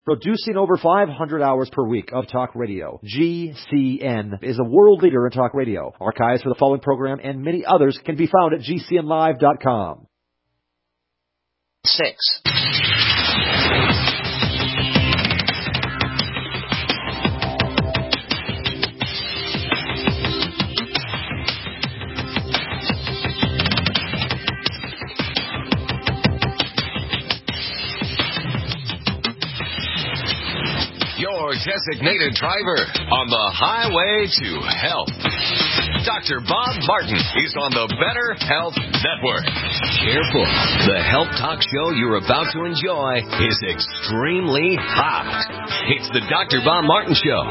Producing over 500 hours per week of talk radio, GCN is a world leader in talk radio. Archives for the following program and many others can be found at GCNlive.com. 6. Your designated driver on the highway to health. Dr. Bob Martin is on the Better Health Network. Careful. The health talk show you're about to enjoy is extremely hot. It's the Dr. Bob Martin Show.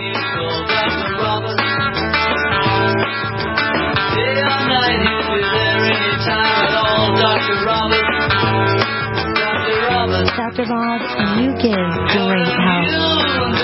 Dr. Bob, you give great help.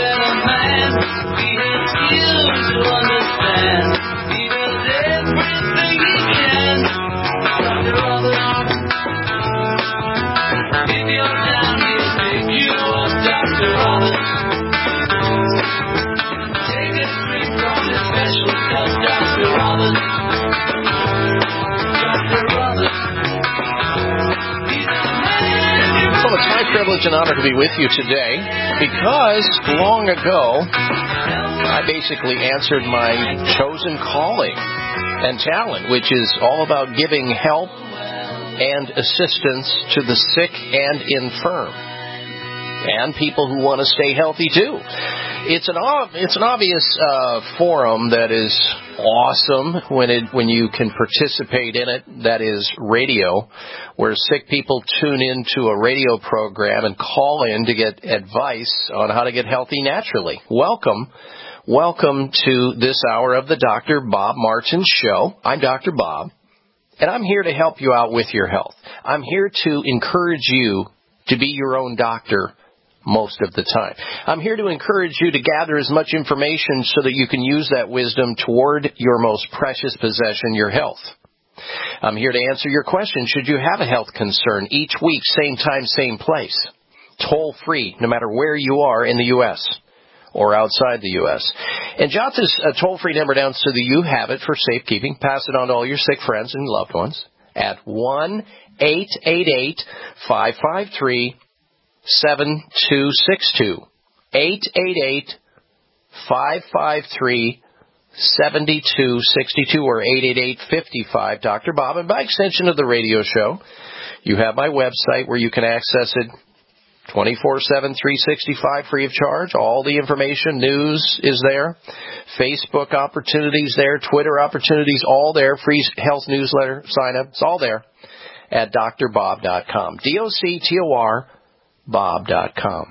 Privilege and honor to be with you today because long ago I basically answered my chosen calling and talent, which is all about giving help and assistance to the sick and infirm and people who want to stay healthy too. It's an obvious forum that is awesome when you can participate in it. That is radio, where sick people tune into a radio program and call in to get advice on how to get healthy naturally. Welcome to this hour of the Dr. Bob Martin Show. I'm Dr. Bob, and I'm here to help you out with your health. I'm here to encourage you to be your own doctor most of the time. I'm here to encourage you to gather as much information so that you can use that wisdom toward your most precious possession, your health. I'm here to answer your question should you have a health concern each week, same time, same place, toll free, no matter where you are in the U.S. or outside the U.S. And jot this toll-free number down so that you have it for safekeeping. Pass it on to all your sick friends and loved ones at 1-888-553-7262. 888-553-7262 or 888-55 Dr. Bob. And by extension of the radio show, you have my website where you can access it 24/7, 365 free of charge. All the information, news is there. Facebook opportunities there, Twitter opportunities, all there. Free health newsletter sign up. It's all there at drbob.com. DOCTOR Bob.com.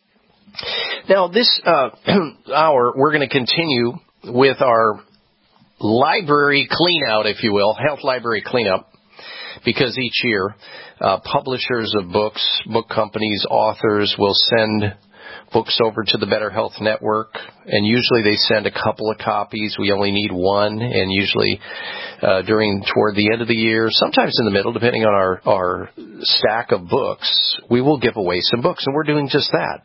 Now, this hour, we're going to continue with our library clean-out, if you will, health library cleanup, because each year, publishers of books, book companies, authors will send books over to the Better Health Network, and usually they send a couple of copies. We only need one, and usually toward the end of the year, sometimes in the middle, depending on our stack of books, we will give away some books, and we're doing just that.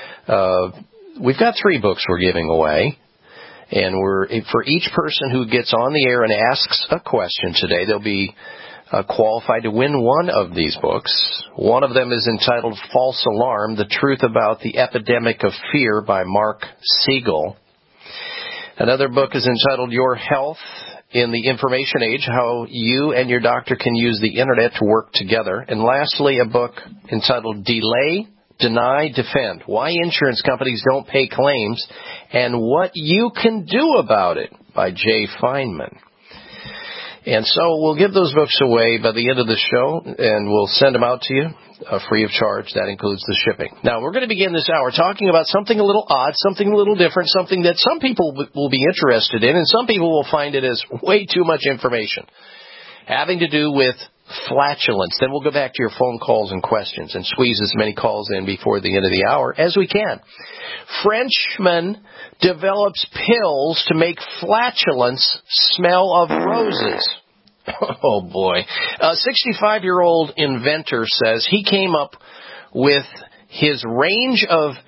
We've got 3 books we're giving away, and for each person who gets on the air and asks a question today, they'll be qualified to win one of these books. One of them is entitled False Alarm, The Truth About the Epidemic of Fear by Mark Siegel. Another book is entitled Your Health in the Information Age, How You and Your Doctor Can Use the Internet to Work Together. And lastly, a book entitled Delay, Deny, Defend, Why Insurance Companies Don't Pay Claims and What You Can Do About It by Jay Feinman. And so we'll give those books away by the end of the show, and we'll send them out to you free of charge. That includes the shipping. Now, we're going to begin this hour talking about something a little odd, something a little different, something that some people will be interested in, and some people will find it as way too much information, having to do with flatulence. Then we'll go back to your phone calls and questions and squeeze as many calls in before the end of the hour as we can. Frenchman develops pills to make flatulence smell of roses. Oh, boy. A 65-year-old inventor says he came up with his range of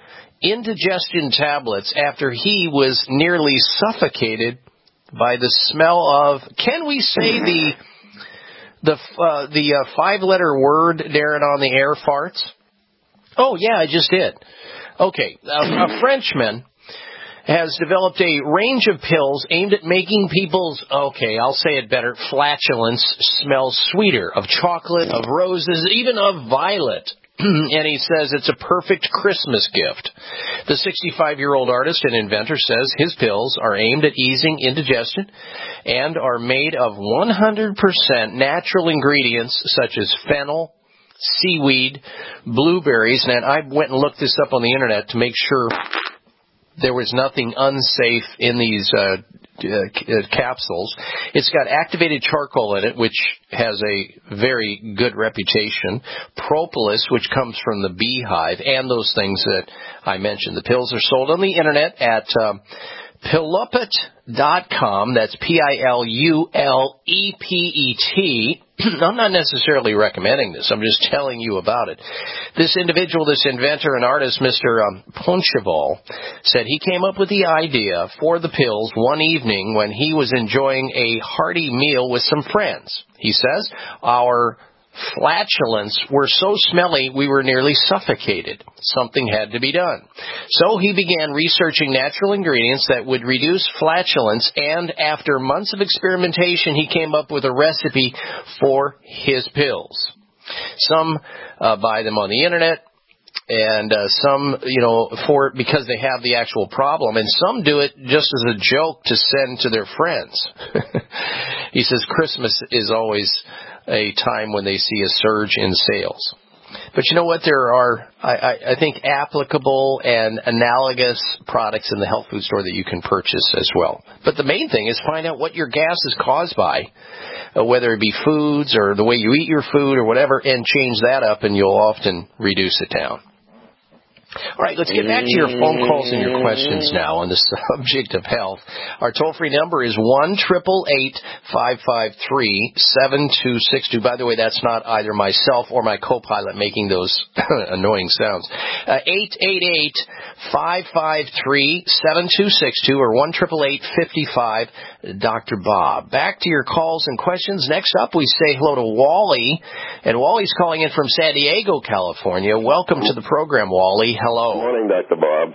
indigestion tablets after he was nearly suffocated by the smell of, can we say the 5-letter word, Darren, on the air, farts? Oh, yeah, I just did. Okay, a Frenchman has developed a range of pills aimed at making people's, okay, I'll say it better, flatulence smell sweeter, of chocolate, of roses, even of violet. And he says it's a perfect Christmas gift. The 65-year-old artist and inventor says his pills are aimed at easing indigestion and are made of 100% natural ingredients such as fennel, seaweed, blueberries. And I went and looked this up on the Internet to make sure there was nothing unsafe in these capsules. It's got activated charcoal in it, which has a very good reputation. Propolis, which comes from the beehive, and those things that I mentioned. The pills are sold on the Internet at Pilupet.com. That's Pilulepet. I'm not necessarily recommending this. I'm just telling you about it. This individual, this inventor and artist, Mr. Poncheval, said he came up with the idea for the pills one evening when he was enjoying a hearty meal with some friends. He says, our flatulence were so smelly we were nearly suffocated. Something had to be done. So he began researching natural ingredients that would reduce flatulence, and after months of experimentation, he came up with a recipe for his pills. Some buy them on the Internet, and some, because they have the actual problem, and some do it just as a joke to send to their friends. He says Christmas is always a time when they see a surge in sales. But you know what? There are, I think, applicable and analogous products in the health food store that you can purchase as well. But the main thing is find out what your gas is caused by, whether it be foods or the way you eat your food or whatever, and change that up, and you'll often reduce it down. All right, let's get back to your phone calls and your questions now on the subject of health. Our toll-free number is 1-888-553-7262. By the way, that's not either myself or my co-pilot making those annoying sounds. 888-553-7262 or 1-888-55-Dr. Bob. Back to your calls and questions. Next up, we say hello to Wally, and Wally's calling in from San Diego, California. Welcome to the program, Wally. Hello. Good morning, Dr. Bob.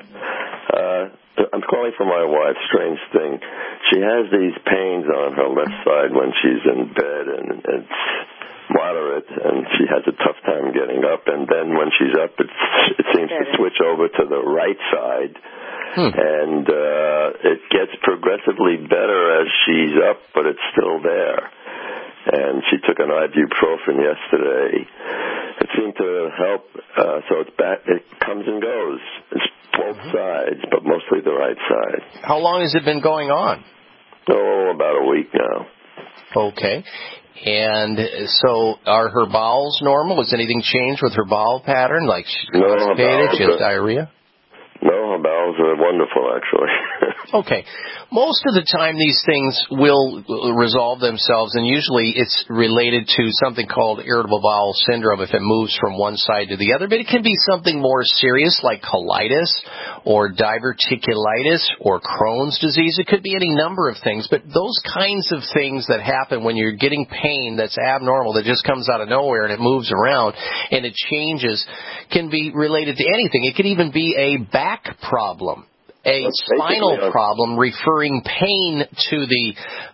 I'm calling for my wife. Strange thing. She has these pains on her left side when she's in bed, and it's moderate, and she has a tough time getting up. And then when she's up, it seems to switch over to the right side. And it gets progressively better as she's up, but it's still there. And she took an ibuprofen yesterday. It seemed to help, so it's back. It comes and goes. It's both sides, but mostly the right side. How long has it been going on? Oh, about a week now. Okay. And so are her bowels normal? Has anything changed with her bowel pattern? Like she's constipated, she has diarrhea? No, her bowels are wonderful, actually. Okay. Most of the time these things will resolve themselves, and usually it's related to something called irritable bowel syndrome if it moves from one side to the other. But it can be something more serious like colitis or diverticulitis or Crohn's disease. It could be any number of things. But those kinds of things that happen when you're getting pain that's abnormal, that just comes out of nowhere and it moves around and it changes, can be related to anything. It could even be a back problem, a spinal problem, referring pain to the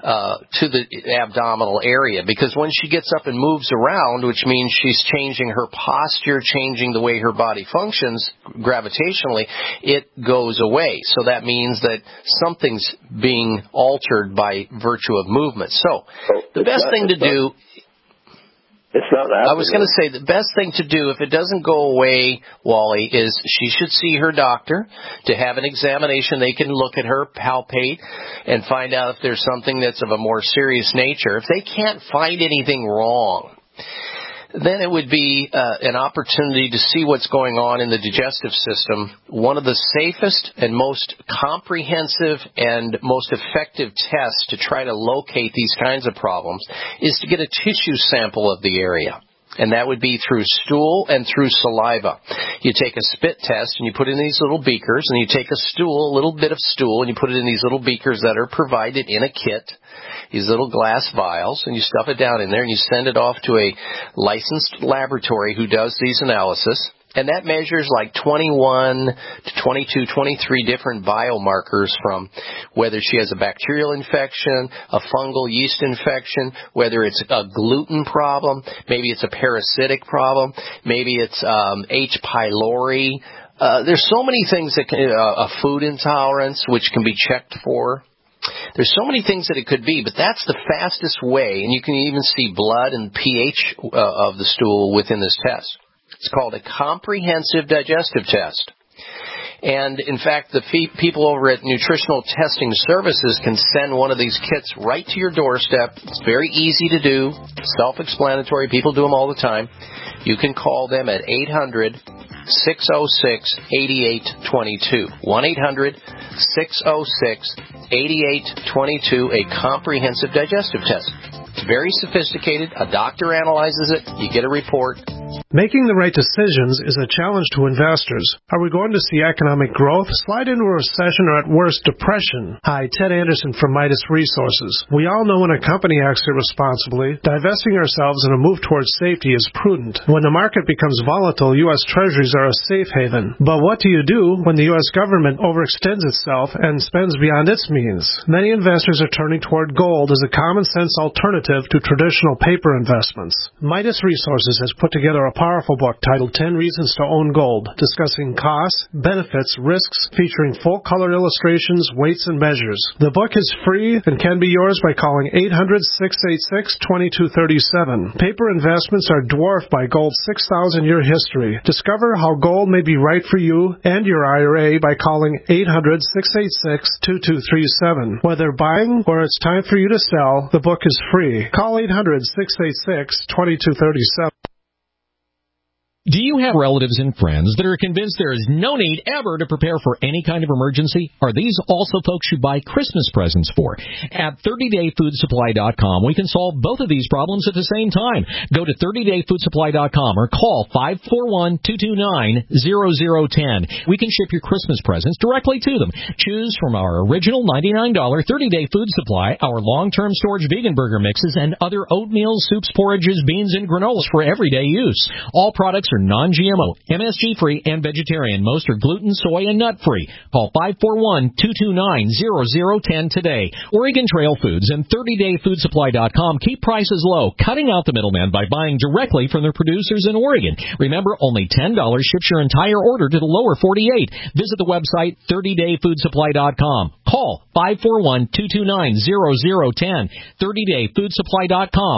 abdominal area. Because when she gets up and moves around, which means she's changing her posture, changing the way her body functions gravitationally, it goes away. So that means that something's being altered by virtue of movement. So the best thing to do... It's not happening. I was going to say the best thing to do if it doesn't go away, Wally, is she should see her doctor to have an examination. They can look at her, palpate, and find out if there's something that's of a more serious nature. If they can't find anything wrong, then it would be an opportunity to see what's going on in the digestive system. One of the safest and most comprehensive and most effective tests to try to locate these kinds of problems is to get a tissue sample of the area. and that would be through stool and through saliva. You take a spit test, and you put it in these little beakers, and you take a little bit of stool, and you put it in these little beakers that are provided in a kit, these little glass vials, and you stuff it down in there, and you send it off to a licensed laboratory who does these analysis. And that measures like 21 to 22, 23 different biomarkers from whether she has a bacterial infection, a fungal yeast infection, whether it's a gluten problem, maybe it's a parasitic problem, maybe it's H. pylori. There's so many things that can, a food intolerance, which can be checked for. There's so many things that it could be, but that's the fastest way, and you can even see blood and pH of the stool within this test. It's called a comprehensive digestive test. And, in fact, the people over at Nutritional Testing Services can send one of these kits right to your doorstep. It's very easy to do, self-explanatory. People do them all the time. You can call them at 800-606-8822. 1-800-606-8822, a comprehensive digestive test. It's very sophisticated. A doctor analyzes it. You get a report. Making the right decisions is a challenge to investors. Are we going to see economic growth, slide into a recession, or at worst, depression? Hi, Ted Anderson from Midas Resources. We all know when a company acts irresponsibly, divesting ourselves in a move towards safety is prudent. When the market becomes volatile, U.S. Treasuries are a safe haven. But what do you do when the U.S. government overextends itself and spends beyond its means? Many investors are turning toward gold as a common-sense alternative to traditional paper investments. Midas Resources has put together a powerful book titled 10 Reasons to Own Gold, discussing costs, benefits, risks, featuring full-color illustrations, weights, and measures. The book is free and can be yours by calling 800-686-2237. Paper investments are dwarfed by gold's 6,000-year history. Discover how gold may be right for you and your IRA by calling 800-686-2237. Whether buying or it's time for you to sell, the book is free. Call 800-686-2237. Do you have relatives and friends that are convinced there is no need ever to prepare for any kind of emergency? Are these also folks you buy Christmas presents for? At 30dayfoodsupply.com, we can solve both of these problems at the same time. Go to 30dayfoodsupply.com or call 541-229-0010. We can ship your Christmas presents directly to them. Choose from our original $99 30-day food supply, our long-term storage vegan burger mixes, and other oatmeal, soups, porridges, beans, and granolas for everyday use. All products are non-GMO, MSG-free, and vegetarian. Most are gluten, soy, and nut-free. Call 541-229-0010 today. Oregon Trail Foods and 30dayfoodsupply.com keep prices low, cutting out the middleman by buying directly from their producers in Oregon. Remember, only $10 ships your entire order to the lower 48. Visit the website 30dayfoodsupply.com. Call 541-229-0010. 30dayfoodsupply.com.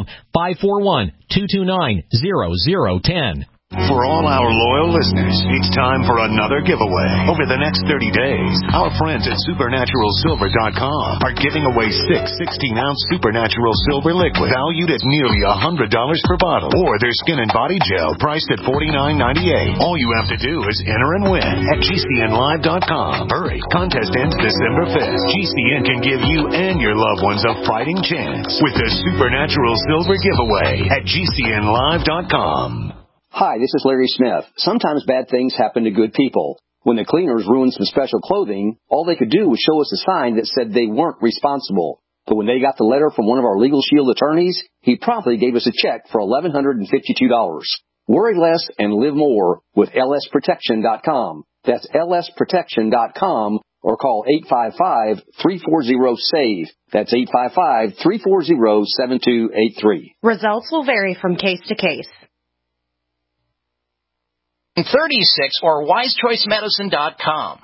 541-229-0010. For all our loyal listeners, it's time for another giveaway. Over the next 30 days, our friends at SupernaturalSilver.com are giving away 6 16-ounce Supernatural Silver liquid valued at nearly $100 per bottle, or their skin and body gel priced at $49.98. All you have to do is enter and win at GCNlive.com. Hurry, contest ends December 5th. GCN can give you and your loved ones a fighting chance with the Supernatural Silver giveaway at GCNlive.com. Hi, this is Larry Smith. Sometimes bad things happen to good people. When the cleaners ruined some special clothing, all they could do was show us a sign that said they weren't responsible. But when they got the letter from one of our Legal Shield attorneys, he promptly gave us a check for $1,152. Worry less and live more with lsprotection.com. That's lsprotection.com, or call 855-340-SAVE. That's 855-340-7283. Results will vary from case to case. 36 or wisechoicemedicine.com.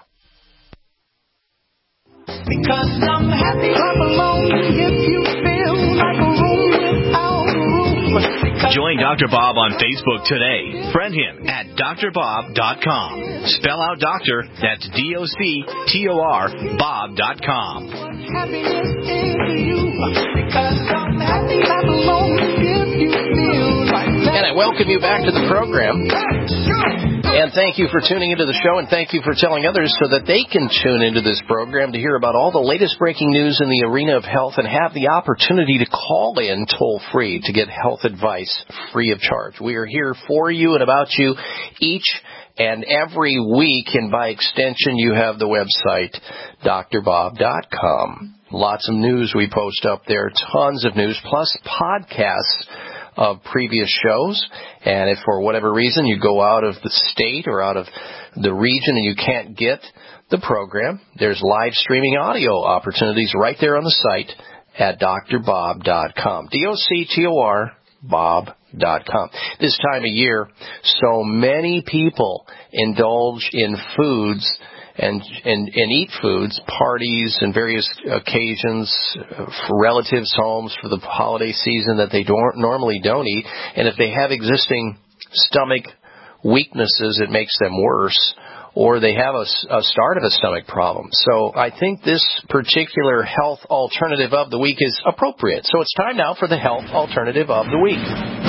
Because I'm happy, I'm alone. If you feel like a room without a room. Join Dr. Bob on Facebook today. Friend him at drbob.com. Spell out doctor, that's D-O-C-T-O-R, bob.com. Happiness is you. Because I'm happy, I'm alone. If you feel like And I welcome you back to the program. And thank you for tuning into the show, and thank you for telling others so that they can tune into this program to hear about all the latest breaking news in the arena of health and have the opportunity to call in toll-free to get health advice free of charge. We are here for you and about you each and every week, and by extension, you have the website, drbob.com. Lots of news we post up there, tons of news, plus podcasts of previous shows. And if for whatever reason you go out of the state or out of the region and you can't get the program, there's live streaming audio opportunities right there on the site at drbob.com. DOCTOR Bob.com. This time of year, so many people indulge in foods and eat foods, parties and various occasions for relatives' homes for the holiday season that they normally don't eat. And if they have existing stomach weaknesses, it makes them worse, or they have a start of a stomach problem. So I think this particular health alternative of the week is appropriate. So it's time now for the health alternative of the week.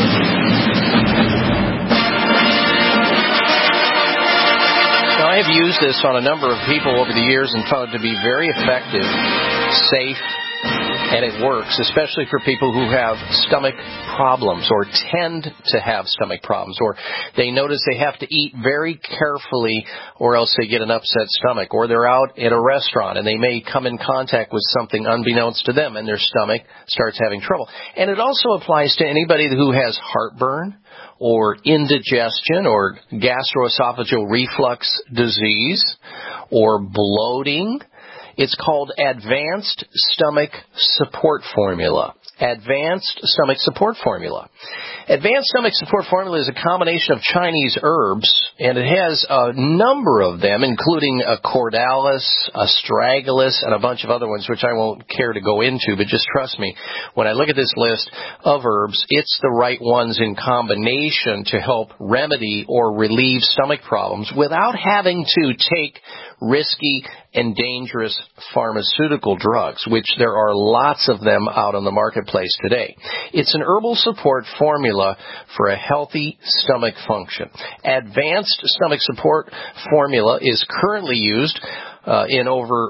Now, I have used this on a number of people over the years and found it to be very effective, safe, and it works, especially for people who have stomach problems or tend to have stomach problems, or they notice they have to eat very carefully or else they get an upset stomach, or they're out at a restaurant and they may come in contact with something unbeknownst to them and their stomach starts having trouble. And it also applies to anybody who has heartburn or indigestion or gastroesophageal reflux disease or bloating. It's called Advanced Stomach Support Formula. Advanced Stomach Support Formula. Advanced Stomach Support Formula is a combination of Chinese herbs, and it has a number of them, including Cordalis, Astragalus, and a bunch of other ones, which I won't care to go into, but just trust me, when I look at this list of herbs, it's the right ones in combination to help remedy or relieve stomach problems without having to take risky and dangerous pharmaceutical drugs, which there are lots of them out on the marketplace today. It's an herbal support formula for a healthy stomach function. Advanced Stomach Support Formula is currently used in over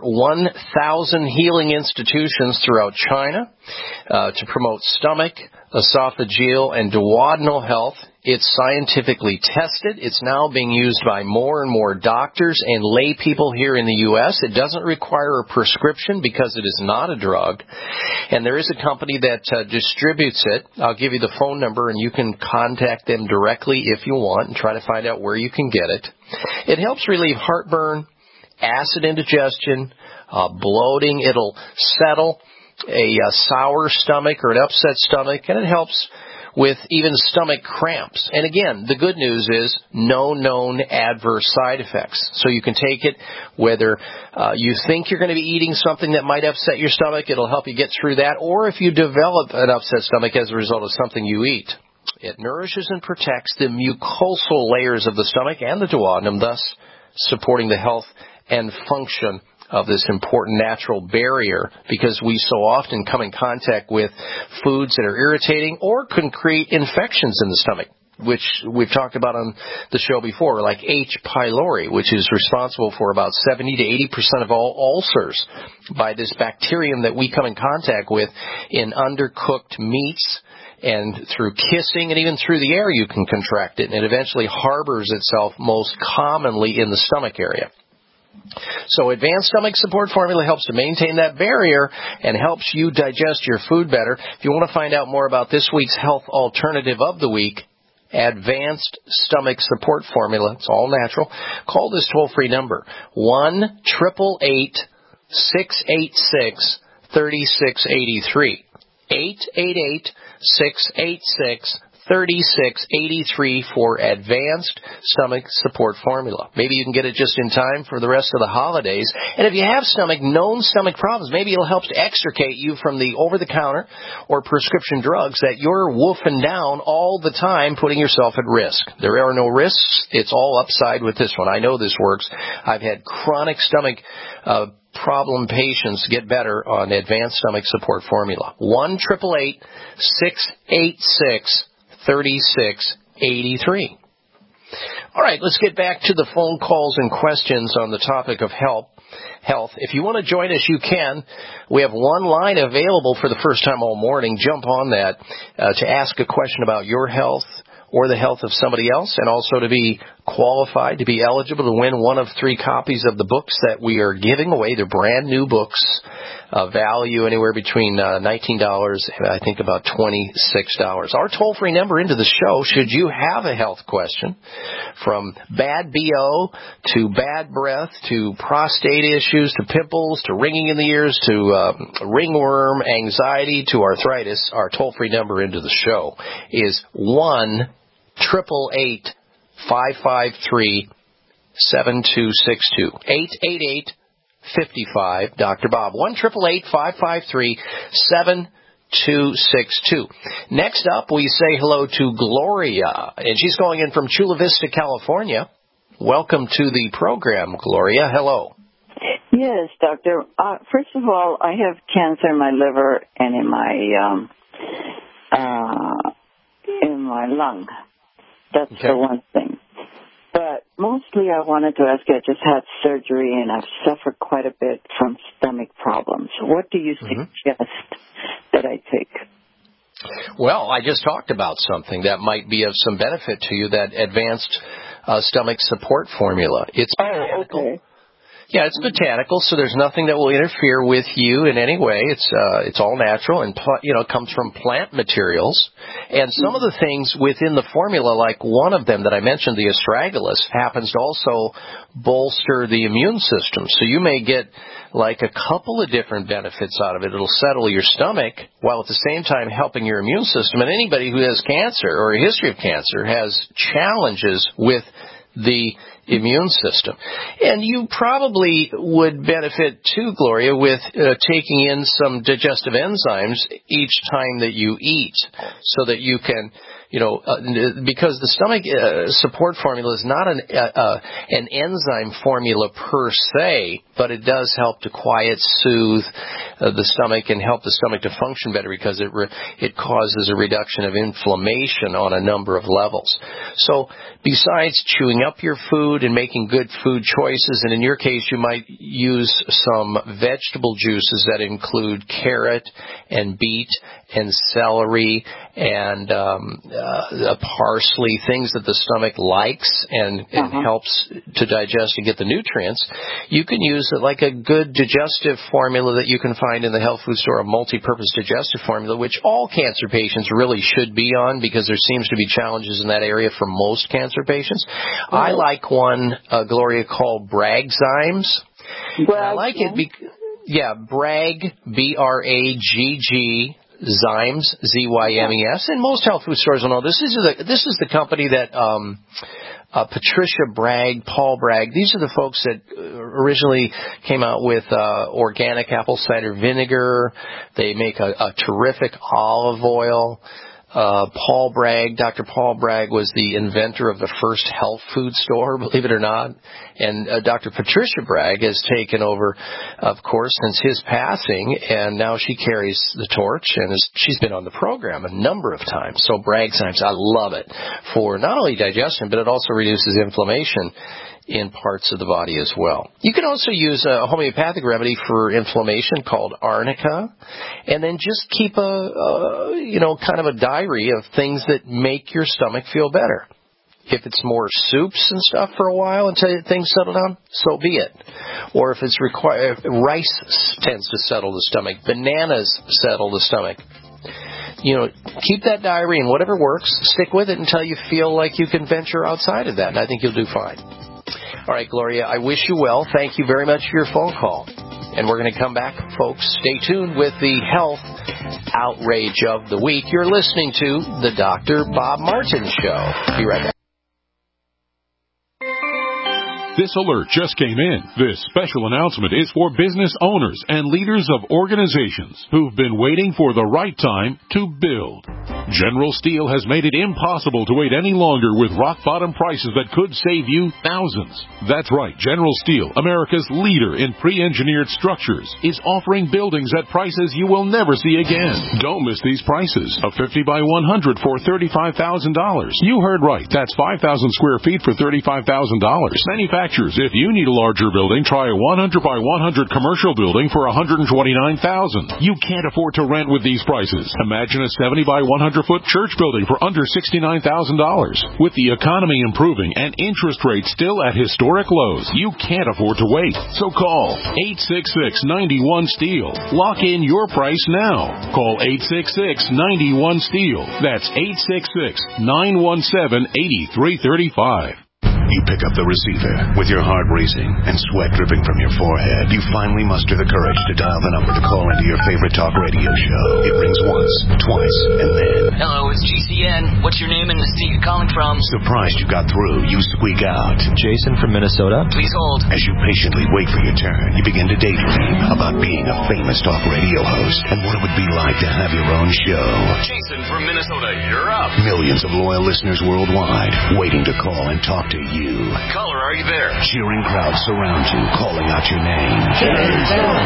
1,000 healing institutions throughout China to promote stomach, esophageal, and duodenal health. It's scientifically tested. It's now being used by more and more doctors and lay people here in the U.S. It doesn't require a prescription because it is not a drug. And there is a company that distributes it. I'll give you the phone number, and you can contact them directly if you want and try to find out where you can get it. It helps relieve heartburn, acid indigestion, bloating. It'll settle a sour stomach or an upset stomach, and it helps with even stomach cramps. And again, the good news is no known adverse side effects. So you can take it whether you think you're going to be eating something that might upset your stomach. It'll help you get through that. Or if you develop an upset stomach as a result of something you eat. It nourishes and protects the mucosal layers of the stomach and the duodenum, thus supporting the health and function of this important natural barrier, because we so often come in contact with foods that are irritating or can create infections in the stomach, which we've talked about on the show before, like H. pylori, which is responsible for about 70 to 80% of all ulcers by this bacterium that we come in contact with in undercooked meats. And through kissing and even through the air you can contract it, and it eventually harbors itself most commonly in the stomach area. So Advanced Stomach Support Formula helps to maintain that barrier and helps you digest your food better. If you want to find out more about this week's health alternative of the week, Advanced Stomach Support Formula, it's all natural, call this toll-free number, 1-888-686-3683. 888-686-3683 for Advanced Stomach Support Formula. Maybe you can get it just in time for the rest of the holidays. And if you have known stomach problems, maybe it'll help to extricate you from the over-the-counter or prescription drugs that you're woofing down all the time, putting yourself at risk. There are no risks. It's all upside with this one. I know this works. I've had chronic stomach problem patients get better on Advanced Stomach Support Formula. 1-888-686-3683. 3683. All right, let's get back to the phone calls and questions on the topic of health. If you want to join us, you can. We have one line available for the first time all morning. Jump on that to ask a question about your health or the health of somebody else, and also to be qualified, to be eligible to win one of 3 copies of the books that we are giving away. They're brand new books, value anywhere between $19 and I think about $26. Our toll-free number into the show, should you have a health question, from bad BO to bad breath to prostate issues to pimples to ringing in the ears to ringworm, anxiety to arthritis, our toll-free number into the show is 1-888-553-7262. 888-55 Dr. Bob. 1-888-553-7262. Next up, we say hello to Gloria, and she's calling in from Chula Vista, California. Welcome to the program, Gloria. Hello. Yes, doctor. First of all, I have cancer in my liver and in my lung. That's the one thing. But mostly I wanted to ask you, I just had surgery and I've suffered quite a bit from stomach problems. What do you suggest that I take? Well, I just talked about something that might be of some benefit to you, that advanced stomach support formula. It's botanical. Okay. Yeah, it's botanical, so there's nothing that will interfere with you in any way. It's all natural, and it comes from plant materials. And some of the things within the formula, like one of them that I mentioned, the astragalus, happens to also bolster the immune system. So you may get like a couple of different benefits out of it. It'll settle your stomach while at the same time helping your immune system. And anybody who has cancer or a history of cancer has challenges with the immune system. And you probably would benefit too, Gloria, with taking in some digestive enzymes each time that you eat, so that you can, because the stomach support formula is not an enzyme formula per se, but it does help to quiet, soothe the stomach and help the stomach to function better, because it causes a reduction of inflammation on a number of levels. So besides chewing up your food and making good food choices, and in your case you might use some vegetable juices that include carrot and beet and celery and parsley, things that the stomach likes and helps to digest and get the nutrients, you can use like a good digestive formula that you can find in the health food store, a multi-purpose digestive formula, which all cancer patients really should be on, because there seems to be challenges in that area for most cancer patients. I like one, Gloria, called Bragzymes. I like it Bragg, B-R-A-G-G, Zymes, Z-Y-M-E-S, and most health food stores will know this is the company that Patricia Bragg, Paul Bragg, these are the folks that originally came out with organic apple cider vinegar. They make a terrific olive oil. Paul Bragg, Dr. Paul Bragg, was the inventor of the first health food store, believe it or not. And Dr. Patricia Bragg has taken over, of course, since his passing, and now she carries the torch, and she's been on the program a number of times. So Bragzymes, I love it for not only digestion, but it also reduces inflammation in parts of the body as well. You can also use a homeopathic remedy for inflammation called arnica, and then just keep kind of a diary of things that make your stomach feel better. If it's more soups and stuff for a while until things settle down, so be it. Or if it's rice tends to settle the stomach, bananas settle the stomach. Keep that diary, and whatever works, stick with it until you feel like you can venture outside of that, and I think you'll do fine. All right, Gloria, I wish you well. Thank you very much for your phone call. And we're going to come back, folks. Stay tuned with the health outrage of the week. You're listening to the Dr. Bob Martin Show. Be right back. This alert just came in. This special announcement is for business owners and leaders of organizations who've been waiting for the right time to build. General Steel has made it impossible to wait any longer with rock-bottom prices that could save you thousands. That's right. General Steel, America's leader in pre-engineered structures, is offering buildings at prices you will never see again. Don't miss these prices. A 50 by 100 for $35,000. You heard right. That's 5,000 square feet for $35,000. Manufacturers, if you need a larger building, try a 100 by 100 commercial building for $129,000. You can't afford to rent with these prices. Imagine a 70 by 100-foot church building for under $69,000. With the economy improving and interest rates still at historic lows, you can't afford to wait. So call 866-91-STEEL. Lock in your price now. Call 866-91-STEEL. That's 866-917-8335. You pick up the receiver with your heart racing and sweat dripping from your forehead. You finally muster the courage to dial the number to call into your favorite talk radio show. It rings once, twice, and then... Hello, it's GCN. What's your name and the state you're calling from? Surprised you got through, you squeak out. Jason from Minnesota. Please hold. As you patiently wait for your turn, you begin to daydream about being a famous talk radio host and what it would be like to have your own show. Jason from Minnesota, you're up. Millions of loyal listeners worldwide waiting to call and talk to you. Caller, are you there? Cheering crowds surround you, calling out your name. Jason!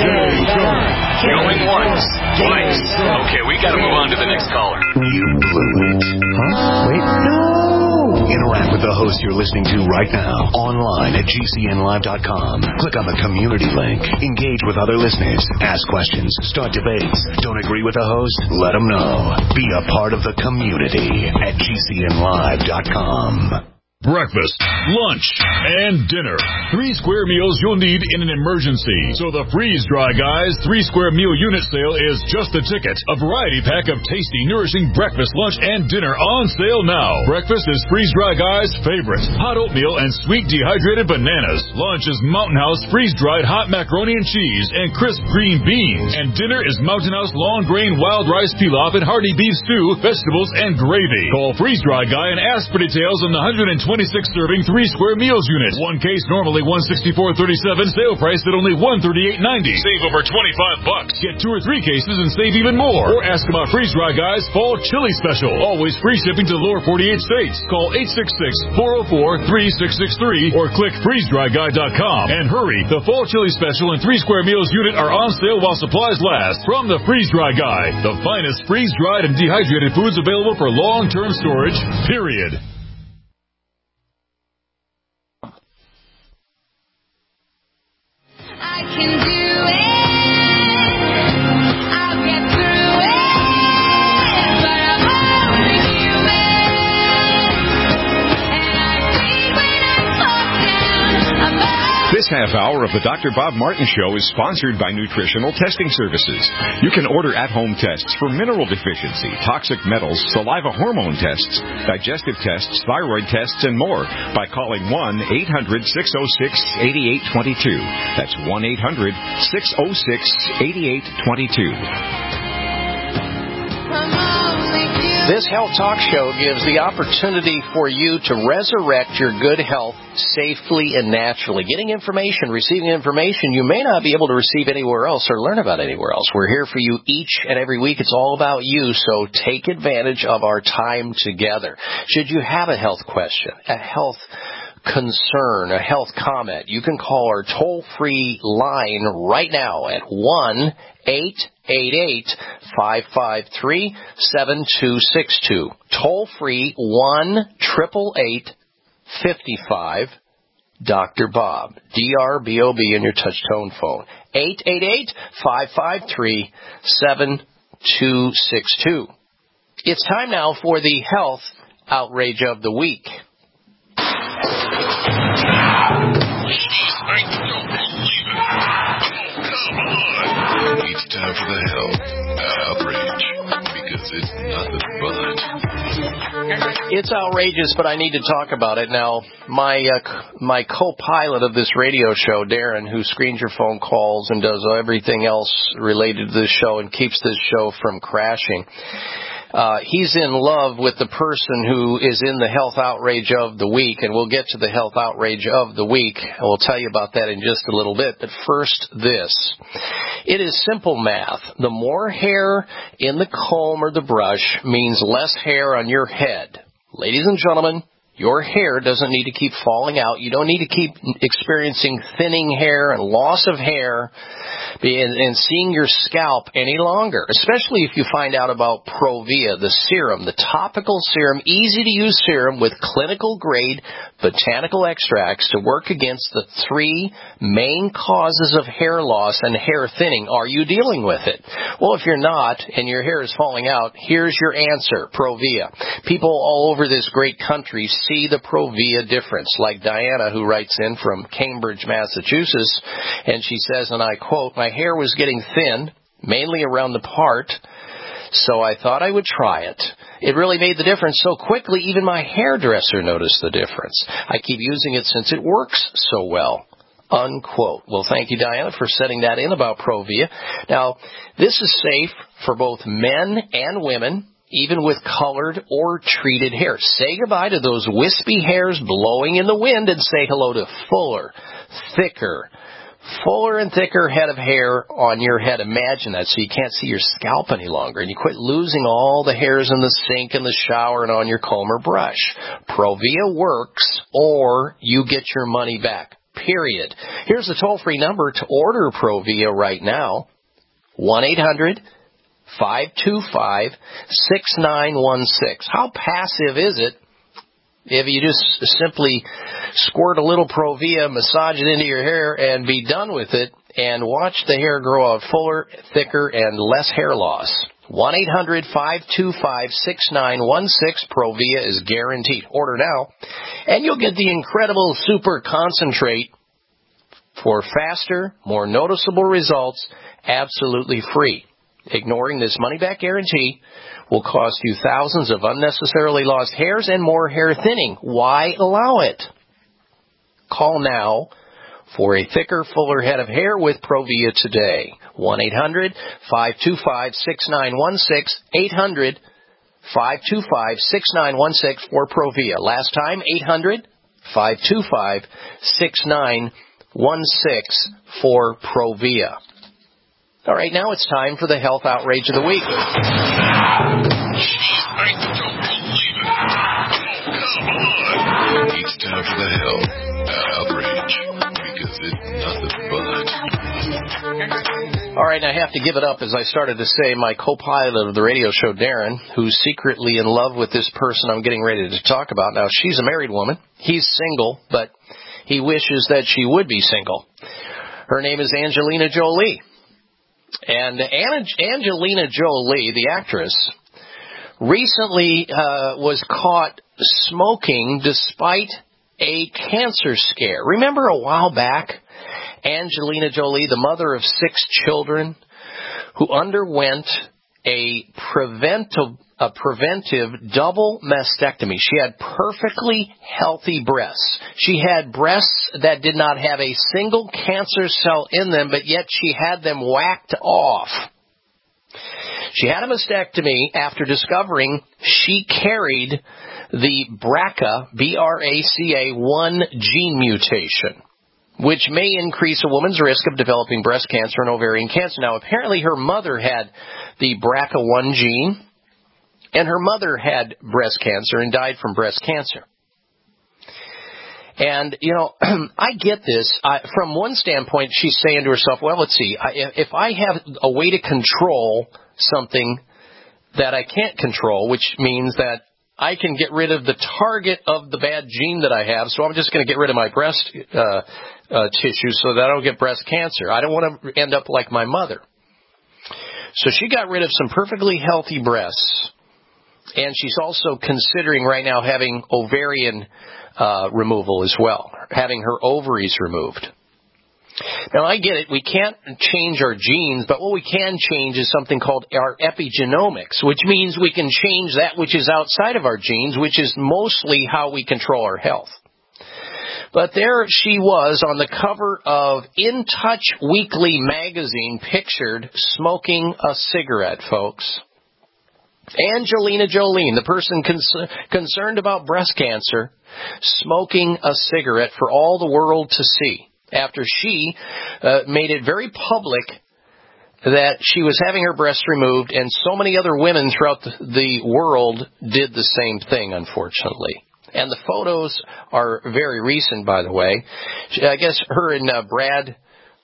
Going once, twice. Okay, we gotta move on to the next caller. You blew it. Huh? Wait, no! Interact with the host you're listening to right now, online at GCNlive.com. Click on the community link. Engage with other listeners. Ask questions. Start debates. Don't agree with the host? Let them know. Be a part of the community at GCNlive.com. Breakfast, lunch, and dinner. 3 square meals you'll need in an emergency. So the Freeze Dry Guys 3 square meal unit sale is just the ticket. A variety pack of tasty, nourishing breakfast, lunch, and dinner on sale now. Breakfast is Freeze Dry Guys' favorite. Hot oatmeal and sweet dehydrated bananas. Lunch is Mountain House freeze-dried hot macaroni and cheese and crisp green beans. And dinner is Mountain House long grain wild rice pilaf and hearty beef stew, vegetables, and gravy. Call Freeze Dry Guy and ask for details on the 126-serving 3 square meals unit. One case normally $164.37. Sale price at only $138.90. Save over $25. Get 2 or 3 cases and save even more. Or ask about Freeze Dry Guys Fall Chili Special. Always free shipping to the lower 48 states. Call 866-404-3663 or click freezedryguy.com. And hurry, the Fall Chili Special and 3 square meals unit are on sale while supplies last. From the Freeze Dry Guy, the finest freeze-dried and dehydrated foods available for long-term storage, period. I can do it. I'll get through it. But I'm only human. And I think when I fall down, This half hour of the Dr. Bob Martin Show is sponsored by Nutritional Testing Services. You can order at-home tests for mineral deficiency, toxic metals, saliva hormone tests, digestive tests, thyroid tests, and more by calling 1-800-606-8822. That's 1-800-606-8822. This Health Talk Show gives the opportunity for you to resurrect your good health safely and naturally. Getting information, receiving information you may not be able to receive anywhere else or learn about anywhere else. We're here for you each and every week. It's all about you, so take advantage of our time together. Should you have a health question, a health concern, a health comment, you can call our toll-free line right now at 1-888-553-7262. Toll-free 1-888-55 Dr. Bob, D-R-B-O-B in your touch-tone phone. 888-553-7262. It's time now for the health outrage of the week. I don't believe it. Oh, come on. It's time for the health outrage, because it's nothing but. It's outrageous, but I need to talk about it. Now, my co-pilot of this radio show, Darren, who screens your phone calls and does everything else related to this show and keeps this show from crashing, He's in love with the person who is in the health outrage of the week, and we'll get to the health outrage of the week, and we'll tell you about that in just a little bit. But first, this. It is simple math. The more hair in the comb or the brush means less hair on your head. Ladies and gentlemen, your hair doesn't need to keep falling out. You don't need to keep experiencing thinning hair and loss of hair and seeing your scalp any longer, especially if you find out about Provia, the serum, the topical serum, easy-to-use serum with clinical-grade botanical extracts to work against the three main causes of hair loss and hair thinning. Are you dealing with it? Well, if you're not and your hair is falling out, here's your answer, Provia. People all over this great country see the Provia difference, like Diana, who writes in from Cambridge, Massachusetts, and she says, and I quote, "My hair was getting thin, mainly around the part, so I thought I would try it. It really made the difference so quickly, even my hairdresser noticed the difference. I keep using it since it works so well." Unquote. Well, thank you, Diana, for setting that in about Provia. Now, this is safe for both men and women, even with colored or treated hair. Say goodbye to those wispy hairs blowing in the wind and say hello to fuller and thicker head of hair on your head. Imagine that, so you can't see your scalp any longer, and you quit losing all the hairs in the sink, in the shower, and on your comb or brush. Provia works, or you get your money back, period. Here's the toll-free number to order Provia right now, 1-800-525-6916. How passive is it if you just simply squirt a little Provia, massage it into your hair, and be done with it, and watch the hair grow out fuller, thicker, and less hair loss? 1-800-525-6916. Provia is guaranteed. Order now, and you'll get the incredible super concentrate for faster, more noticeable results, absolutely free. Ignoring this money-back guarantee will cost you thousands of unnecessarily lost hairs and more hair thinning. Why allow it? Call now for a thicker, fuller head of hair with Provia today. 1-800-525-6916. 800-525-6916 for Provia. Last time, 800-525-6916 for Provia. All right, now it's time for the health outrage of the week. I don't believe it. Oh, come on. It's time for the health outrage, because it's nothing but. All right, I have to give it up, as I started to say, my co-pilot of the radio show, Darren, who's secretly in love with this person I'm getting ready to talk about. Now, she's a married woman. He's single, but he wishes that she would be single. Her name is Angelina Jolie. And Angelina Jolie, the actress, recently was caught smoking despite a cancer scare. Remember a while back, Angelina Jolie, the mother of 6 children, who underwent a preventive double mastectomy. She had perfectly healthy breasts. She had breasts that did not have a single cancer cell in them, but yet she had them whacked off. She had a mastectomy after discovering she carried the BRCA, BRCA1 gene mutation, which may increase a woman's risk of developing breast cancer and ovarian cancer. Now, apparently her mother had the BRCA1 gene, and her mother had breast cancer and died from breast cancer. And, you know, I get this. From one standpoint, she's saying to herself, well, let's see, if I have a way to control something that I can't control, which means that I can get rid of the target of the bad gene that I have, so I'm just going to get rid of my breast tissue so that I don't get breast cancer. I don't want to end up like my mother. So she got rid of some perfectly healthy breasts, and she's also considering right now having ovarian removal as well, having her ovaries removed. Now, I get it. We can't change our genes, but what we can change is something called our epigenomics, which means we can change that which is outside of our genes, which is mostly how we control our health. But there she was on the cover of In Touch Weekly magazine, pictured smoking a cigarette, folks. Angelina Jolie, the person concerned about breast cancer, smoking a cigarette for all the world to see after she made it very public that she was having her breasts removed, and so many other women throughout the world did the same thing, unfortunately. And the photos are very recent, by the way. I guess her and Brad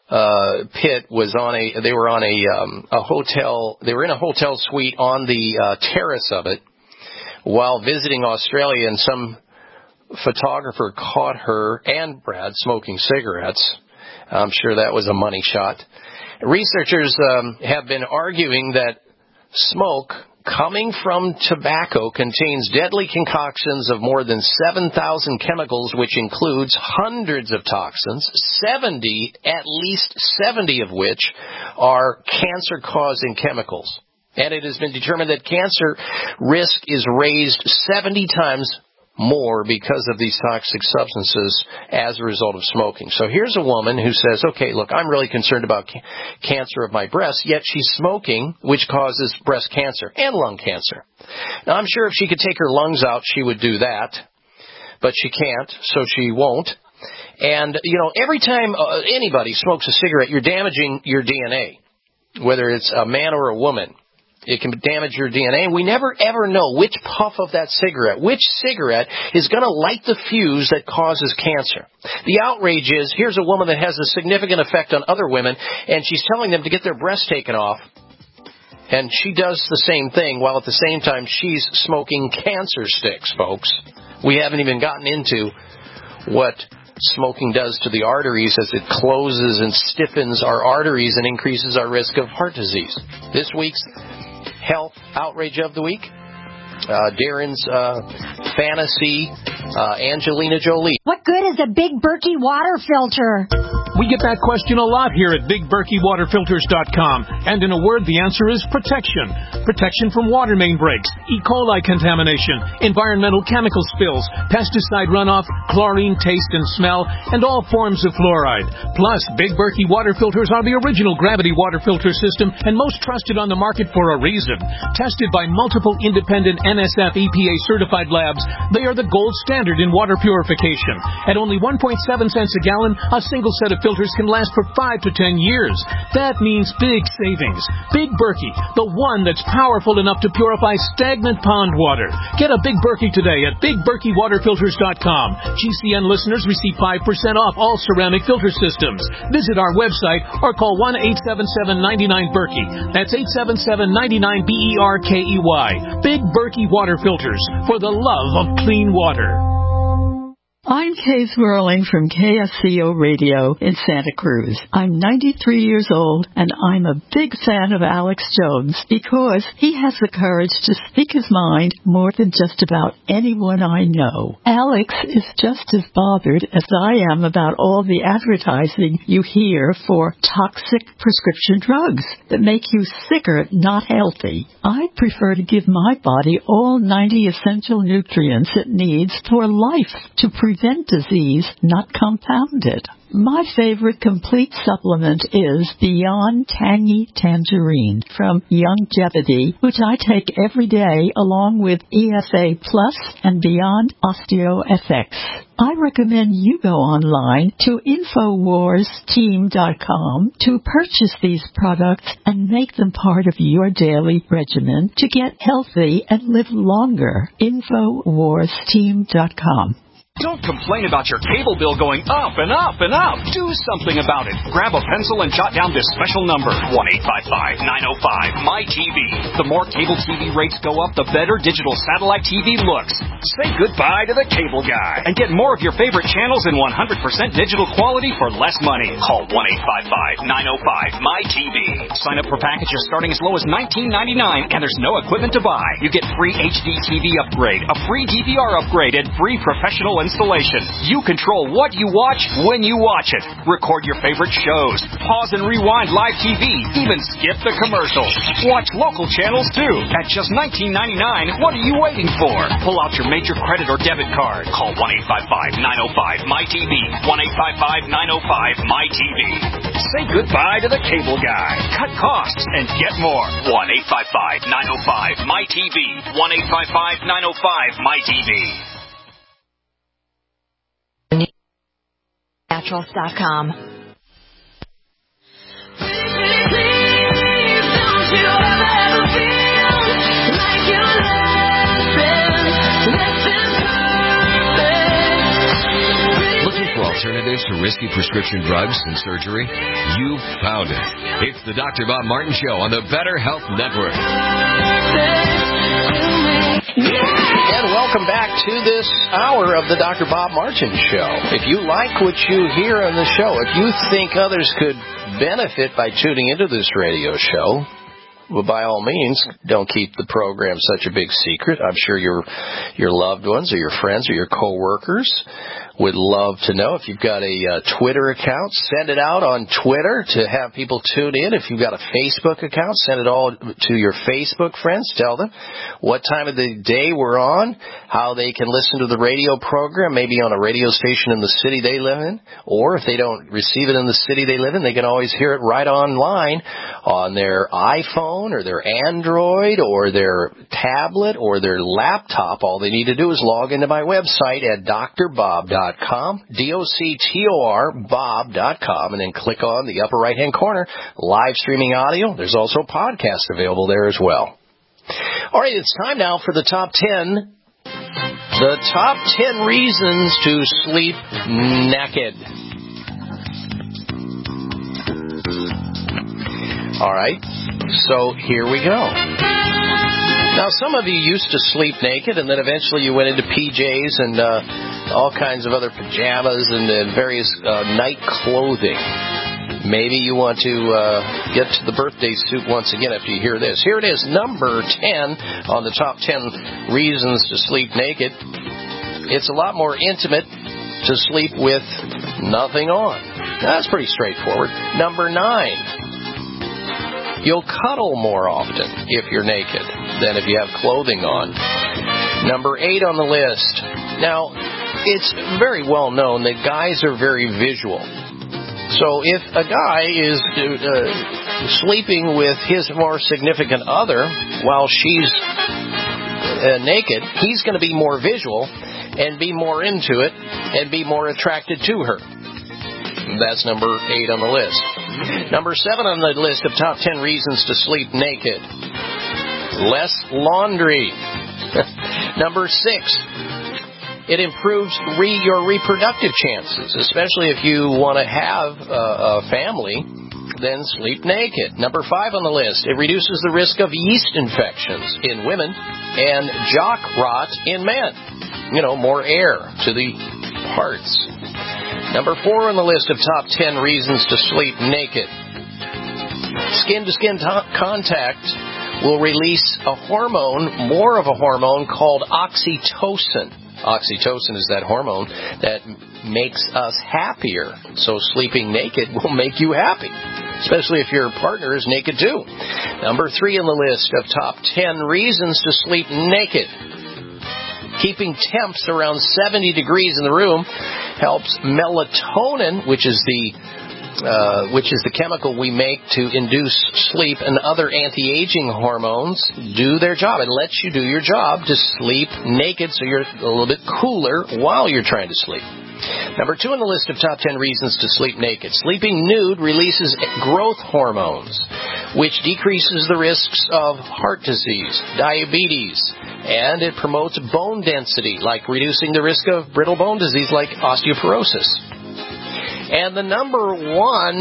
Pitt was they were on a hotel. They were in a hotel suite on the terrace of it while visiting Australia, and some photographer caught her and Brad smoking cigarettes. I'm sure that was a money shot. Researchers have been arguing that smoke coming from tobacco contains deadly concoctions of more than 7,000 chemicals, which includes hundreds of toxins, at least 70 of which are cancer-causing chemicals. And it has been determined that cancer risk is raised 70 times more because of these toxic substances as a result of smoking. So here's a woman who says, okay, look, I'm really concerned about cancer of my breast, yet she's smoking, which causes breast cancer and lung cancer. Now, I'm sure if she could take her lungs out, she would do that, but she can't, so she won't. And, every time anybody smokes a cigarette, you're damaging your DNA, whether it's a man or a woman. It can damage your DNA. We never, ever know which puff of that cigarette, which cigarette is going to light the fuse that causes cancer. The outrage is, here's a woman that has a significant effect on other women, and she's telling them to get their breasts taken off. And she does the same thing, while at the same time she's smoking cancer sticks, folks. We haven't even gotten into what smoking does to the arteries as it closes and stiffens our arteries and increases our risk of heart disease. This week's Health Outrage of the Week, Darren's fantasy, Angelina Jolie. What good is a Big Berkey water filter? We get that question a lot here at BigBerkeyWaterFilters.com. And in a word, the answer is protection. Protection from water main breaks, E. coli contamination, environmental chemical spills, pesticide runoff, chlorine taste and smell, and all forms of fluoride. Plus, Big Berkey water filters are the original gravity water filter system and most trusted on the market for a reason. Tested by multiple independent NSF EPA certified labs, they are the gold standard in water purification. At only 1.7 cents a gallon, a single set of filters can last for 5 to 10 years. That means big savings. Big Berkey, the one that's powerful enough to purify stagnant pond water. Get a Big Berkey today at BigBerkeyWaterFilters.com. GCN listeners receive 5% off all ceramic filter systems. Visit our website or call 1-877-99-BERKEY. That's 877-99-BERKEY. Big Berkey Water Filters, for the love of clean water. I'm Kay Swirling from KSCO Radio in Santa Cruz. I'm 93 years old, and I'm a big fan of Alex Jones because he has the courage to speak his mind more than just about anyone I know. Alex is just as bothered as I am about all the advertising you hear for toxic prescription drugs that make you sicker, not healthy. I prefer to give my body all 90 essential nutrients it needs for life to prevent disease, not compound it. My favorite complete supplement is Beyond Tangy Tangerine from Youngevity, which I take every day along with ESA Plus and Beyond OsteoFX. I recommend you go online to InfoWarsTeam.com to purchase these products and make them part of your daily regimen to get healthy and live longer. InfoWarsTeam.com. Don't complain about your cable bill going up and up and up. Do something about it. Grab a pencil and jot down this special number, 1-855-905-MyTV. The more cable TV rates go up, the better digital satellite TV looks. Say goodbye to the cable guy and get more of your favorite channels in 100% digital quality for less money. Call 1-855-905-MyTV. Sign up for packages starting as low as $19.99, and there's no equipment to buy. You get free HD TV upgrade, a free DVR upgrade, and free professional installation. You control what you watch when you watch it. Record your favorite shows. Pause and rewind live TV. Even skip the commercials. Watch local channels too. At just $19.99, what are you waiting for? Pull out your major credit or debit card. Call 1-855-905-MyTV. 1-855-905-MyTV. Say goodbye to the cable guy. Cut costs and get more. 1-855-905-MyTV. 1-855-905-MyTV. Naturals.com. Looking for alternatives to risky prescription drugs and surgery? You've found it. It's the Dr. Bob Martin Show on the Better Health Network. And welcome back to this hour of the Dr. Bob Martin Show. If you like what you hear on the show, if you think others could benefit by tuning into this radio show, well, by all means, don't keep the program such a big secret. I'm sure your loved ones or your friends or your coworkers would love to know. If you've got a Twitter account, send it out on Twitter to have people tune in. If you've got a Facebook account, send it all to your Facebook friends. Tell them what time of the day we're on, how they can listen to the radio program, maybe on a radio station in the city they live in, or if they don't receive it in the city they live in, they can always hear it right online on their iPhone or their Android or their tablet or their laptop. All they need to do is log into my website at drbob.com, DOCTOR, Bob.com, and then click on the upper right-hand corner, live streaming audio. There's also podcasts available there as well. All right, it's time now for the top 10. The top 10 reasons to sleep naked. All right, so here we go. Now, some of you used to sleep naked, and then eventually you went into PJs and all kinds of other pajamas and various night clothing. Maybe you want to get to the birthday suit once again after you hear this. Here it is, number 10 on the top 10 reasons to sleep naked. It's a lot more intimate to sleep with nothing on. That's pretty straightforward. Number 9. You'll cuddle more often if you're naked than if you have clothing on. Number 8 on the list. Now, it's very well known that guys are very visual. So if a guy is sleeping with his more significant other while she's naked, he's going to be more visual and be more into it and be more attracted to her. That's number 8 on the list. Number 7 on the list of top 10 reasons to sleep naked. Less laundry. Number 6. It improves your reproductive chances, especially if you want to have a family, then sleep naked. Number 5 on the list. It reduces the risk of yeast infections in women and jock rot in men. You know, more air to the parts. Number 4 on the list of top 10 reasons to sleep naked. Skin-to-skin contact will release a hormone, more of a hormone called oxytocin. Oxytocin is that hormone that makes us happier. So sleeping naked will make you happy, especially if your partner is naked too. Number 3 on the list of top 10 reasons to sleep naked. Keeping temps around 70 degrees in the room helps melatonin, which is the chemical we make to induce sleep, and other anti-aging hormones do their job and lets you do your job to sleep naked so you're a little bit cooler while you're trying to sleep. Number 2 on the list of top 10 reasons to sleep naked. Sleeping nude releases growth hormones, which decreases the risks of heart disease, diabetes, and it promotes bone density, like reducing the risk of brittle bone disease like osteoporosis. And the number 1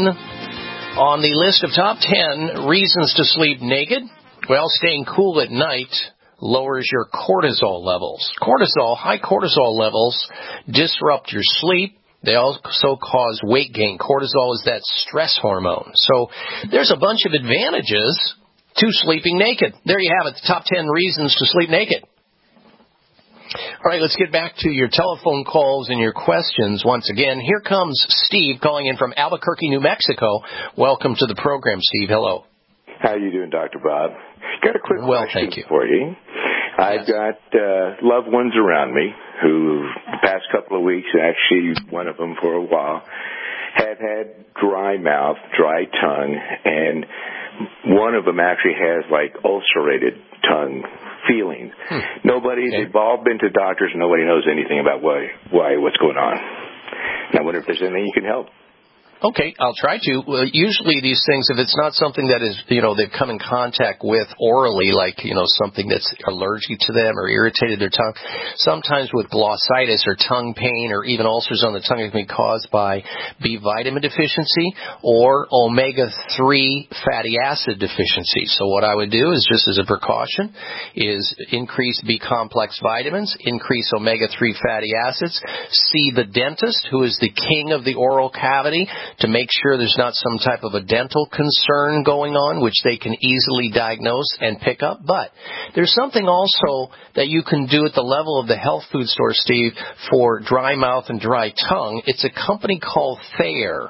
on the list of top 10 reasons to sleep naked, well, staying cool at night lowers your cortisol levels. High cortisol levels disrupt your sleep. They also cause weight gain. Cortisol is that stress hormone. So there's a bunch of advantages to sleeping naked. There you have it, the top 10 reasons to sleep naked. All right, let's get back to your telephone calls and your questions once again. Here comes Steve calling in from Albuquerque, New Mexico. Welcome to the program, Steve. Hello. How are you doing, Dr. Bob? Got a quick question thank you. for you. I've got loved ones around me who, the past couple of weeks, actually one of them for a while, have had dry mouth, dry tongue, and one of them actually has like ulcerated tongue feelings. They've all been to doctors, and nobody knows anything about what's going on. And I wonder if there's anything you can help. Okay, I'll try to. Usually these things, if it's not something that is, they've come in contact with orally, like, something that's allergic to them or irritated their tongue, sometimes with glossitis or tongue pain or even ulcers on the tongue, it can be caused by B vitamin deficiency or omega-3 fatty acid deficiency. So what I would do is, just as a precaution, is increase B-complex vitamins, increase omega-3 fatty acids, see the dentist, who is the king of the oral cavity, to make sure there's not some type of a dental concern going on, which they can easily diagnose and pick up. But there's something also that you can do at the level of the health food store, Steve, for dry mouth and dry tongue. It's a company called Thayer,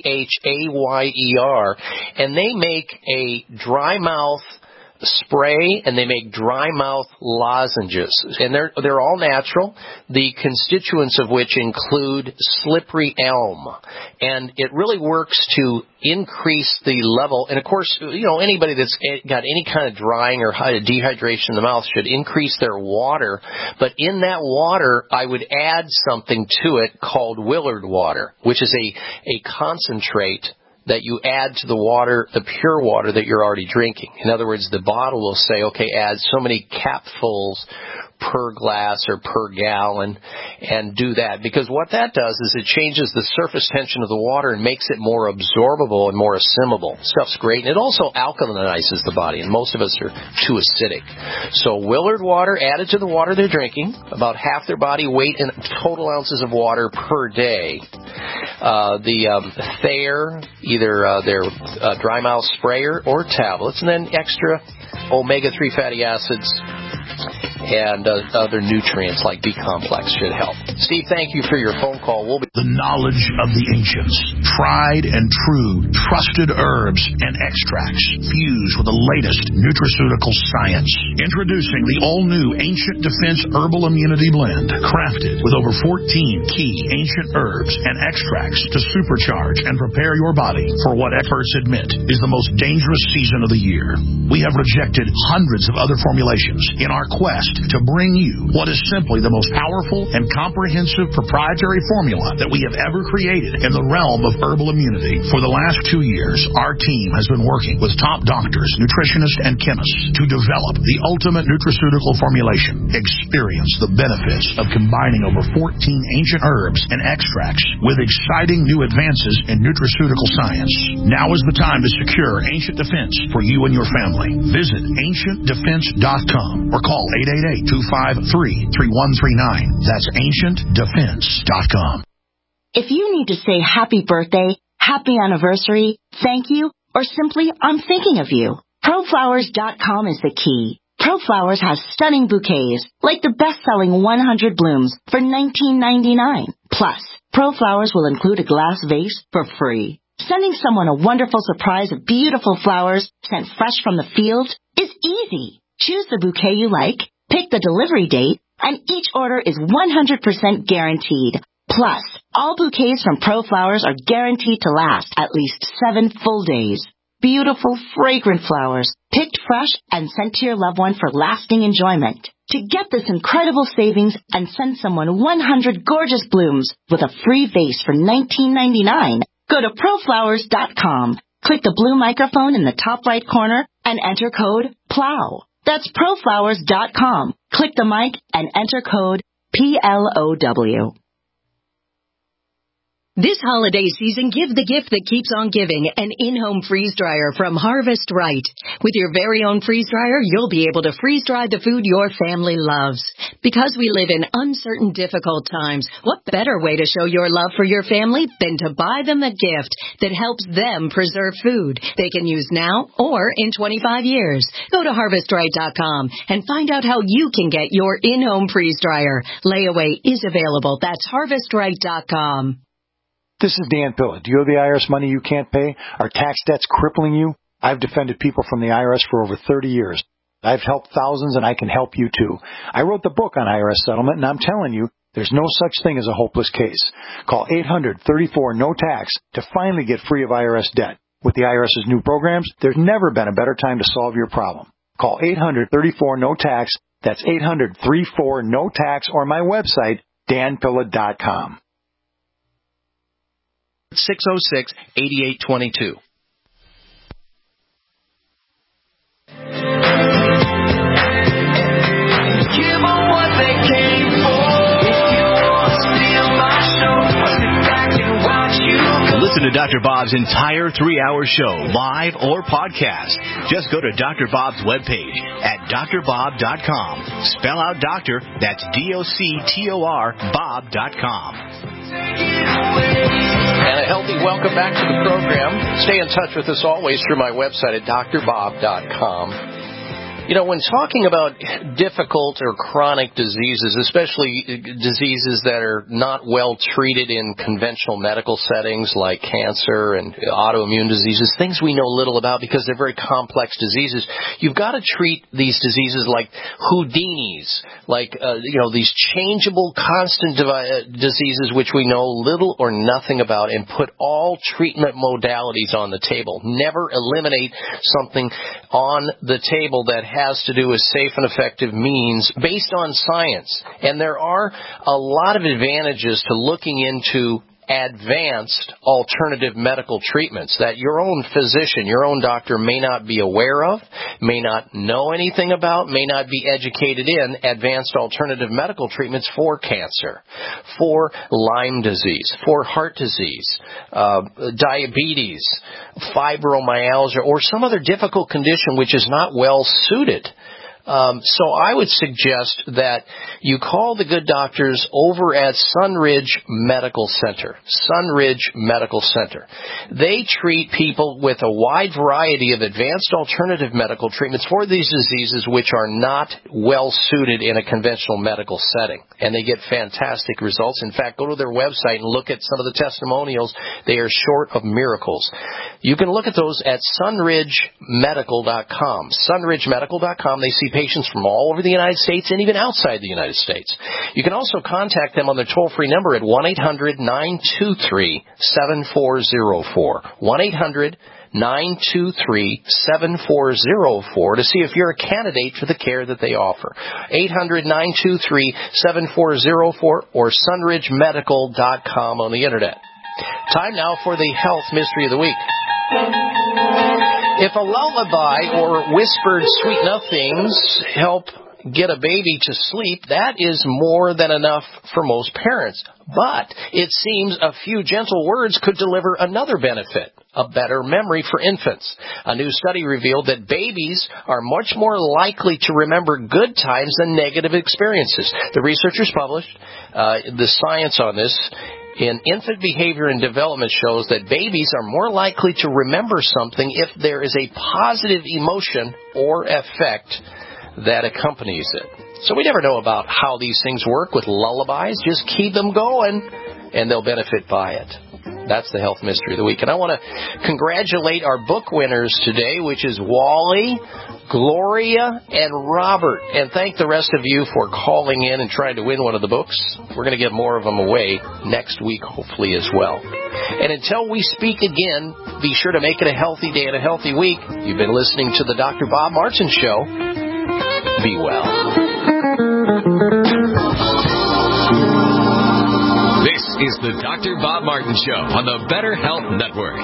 Thayer, and they make a dry mouth spray, and they make dry mouth lozenges, and they're all natural, the constituents of which include slippery elm, and it really works to increase the level. And of course, anybody that's got any kind of drying or dehydration in the mouth should increase their water, but in that water I would add something to it called Willard water, which is a concentrate that you add to the water, the pure water that you're already drinking. In other words, the bottle will say, okay, add so many capfuls per glass or per gallon, and do that. Because what that does is it changes the surface tension of the water and makes it more absorbable and more assimilable. Stuff's great. And it also alkalinizes the body, and most of us are too acidic. So Willard water added to the water they're drinking, about half their body weight in total ounces of water per day. The Thayer, either their dry mouth sprayer or tablets, and then extra omega-3 fatty acids and other nutrients like B-complex should help. Steve, thank you for your phone call. The knowledge of the ancients, tried and true, trusted herbs and extracts fused with the latest nutraceutical science. Introducing the all-new Ancient Defense Herbal Immunity Blend, crafted with over 14 key ancient herbs and extracts to supercharge and prepare your body for what experts admit is the most dangerous season of the year. We have rejected hundreds of other formulations in our quest to bring you what is simply the most powerful and comprehensive proprietary formula that we have ever created in the realm of herbal immunity. For the last 2 years, our team has been working with top doctors, nutritionists, and chemists to develop the ultimate nutraceutical formulation. Experience the benefits of combining over 14 ancient herbs and extracts with exciting new advances in nutraceutical science. Now is the time to secure Ancient Defense for you and your family. Visit AncientDefense.com or call 888-253-3139. That's AncientDefense.com. If you need to say happy birthday, happy anniversary, thank you, or simply I'm thinking of you, ProFlowers.com is the key. ProFlowers has stunning bouquets, like the best-selling 100 blooms for $19.99. Plus, ProFlowers will include a glass vase for free. Sending someone a wonderful surprise of beautiful flowers sent fresh from the field is easy. Choose the bouquet you like, pick the delivery date, and each order is 100% guaranteed. Plus, all bouquets from ProFlowers are guaranteed to last at least 7 full days. Beautiful, fragrant flowers, picked fresh and sent to your loved one for lasting enjoyment. To get this incredible savings and send someone 100 gorgeous blooms with a free vase for $19.99, go to ProFlowers.com. Click the blue microphone in the top right corner and enter code PLOW. That's ProFlowers.com. Click the mic and enter code PLOW. This holiday season, give the gift that keeps on giving, an in-home freeze dryer from Harvest Right. With your very own freeze dryer, you'll be able to freeze dry the food your family loves. Because we live in uncertain, difficult times, what better way to show your love for your family than to buy them a gift that helps them preserve food they can use now or in 25 years. Go to harvestright.com and find out how you can get your in-home freeze dryer. Layaway is available. That's harvestright.com. This is Dan Pilla. Do you owe the IRS money you can't pay? Are tax debts crippling you? I've defended people from the IRS for over 30 years. I've helped thousands, and I can help you too. I wrote the book on IRS settlement, and I'm telling you, there's no such thing as a hopeless case. Call 800-34-NO-TAX to finally get free of IRS debt. With the IRS's new programs, there's never been a better time to solve your problem. Call 800-34-NO-TAX. That's 800-34-NO-TAX, or my website, danpilla.com. 606-8822. Listen to Dr. Bob's entire 3-hour show, live or podcast. Just go to Dr. Bob's webpage at drbob.com. Spell out doctor, that's D-O-C-T-O-R, Bob.com. And a healthy welcome back to the program. Stay in touch with us always through my website at drbob.com. You know, when talking about difficult or chronic diseases, especially diseases that are not well treated in conventional medical settings like cancer and autoimmune diseases, things we know little about because they're very complex diseases, you've got to treat these diseases like Houdinis, like, these changeable, constant diseases which we know little or nothing about, and put all treatment modalities on the table. Never eliminate something on the table that has to do with safe and effective means based on science. And there are a lot of advantages to looking into advanced alternative medical treatments that your own physician, your own doctor may not be aware of, may not know anything about, may not be educated in advanced alternative medical treatments for cancer, for Lyme disease, for heart disease, diabetes, fibromyalgia, or some other difficult condition which is not well suited. So I would suggest that you call the good doctors over at Sunridge Medical Center. Sunridge Medical Center. They treat people with a wide variety of advanced alternative medical treatments for these diseases which are not well suited in a conventional medical setting. And they get fantastic results. In fact, go to their website and look at some of the testimonials. They are short of miracles. You can look at those at sunridgemedical.com. Sunridgemedical.com. They see patients from all over the United States and even outside the United States. You can also contact them on their toll-free number at 1-800-923-7404. 1-800-923-7404 to see if you're a candidate for the care that they offer. 800-923-7404 or sunridgemedical.com on the Internet. Time now for the Health Mystery of the Week. If a lullaby or whispered sweet nothings help get a baby to sleep, that is more than enough for most parents. But it seems a few gentle words could deliver another benefit, a better memory for infants. A new study revealed that babies are much more likely to remember good times than negative experiences. The researchers published the science on this in Infant Behavior and Development shows that babies are more likely to remember something if there is a positive emotion or effect that accompanies it. So we never know about how these things work with lullabies. Just keep them going, and they'll benefit by it. That's the Health Mystery of the Week. And I want to congratulate our book winners today, which is Wally, Gloria, and Robert. And thank the rest of you for calling in and trying to win one of the books. We're going to give more of them away next week, hopefully, as well. And until we speak again, be sure to make it a healthy day and a healthy week. You've been listening to the Dr. Bob Martin Show. Be well. This is the Dr. Bob Martin Show on the Better Health Network.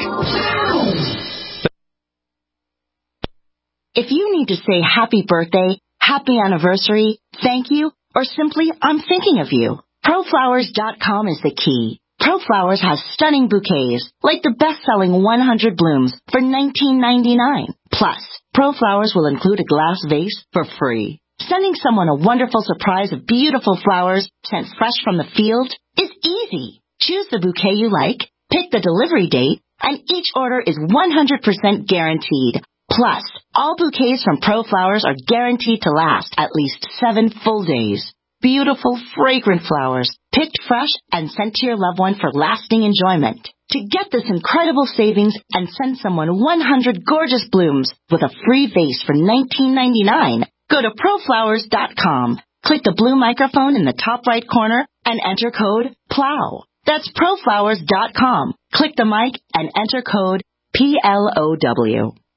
If you need to say happy birthday, happy anniversary, thank you, or simply I'm thinking of you, ProFlowers.com is the key. ProFlowers has stunning bouquets, like the best-selling 100 blooms for $19.99. Plus, ProFlowers will include a glass vase for free. Sending someone a wonderful surprise of beautiful flowers sent fresh from the field is easy. Choose the bouquet you like, pick the delivery date, and each order is 100% guaranteed. Plus, all bouquets from ProFlowers are guaranteed to last at least 7 full days. Beautiful, fragrant flowers, picked fresh and sent to your loved one for lasting enjoyment. To get this incredible savings and send someone 100 gorgeous blooms with a free vase for $19.99, go to proflowers.com. Click the blue microphone in the top right corner and enter code PLOW. That's proflowers.com. Click the mic and enter code PLOW.